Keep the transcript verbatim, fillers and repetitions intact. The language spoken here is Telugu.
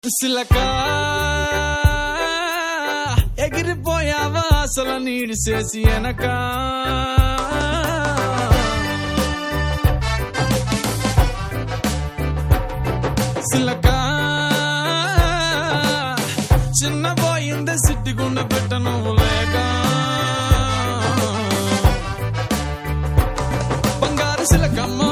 సిలకా ఎగిరిపోయావా అసలు నీడి చేసి వెనక సిలకా చిన్న పోయిందే సిట్టిగుండ పెట్ట నువ్వు లేక బంగారు సిలకమ్మ